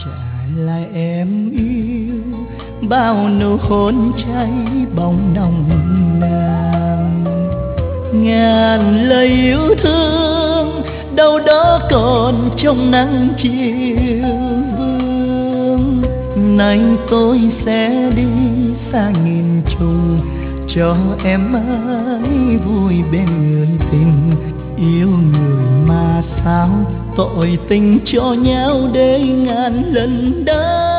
trả lại em yêu bao nụ hôn cháy bóng nồng nàn. Ngàn lời yêu thương đâu đó còn trong nắng chiều vương. Nay tôi sẽ đi xa nghìn trùng, cho em mãi vui bên người tình. Yêu người mà sao tội tình cho nhau để ngàn lần đau.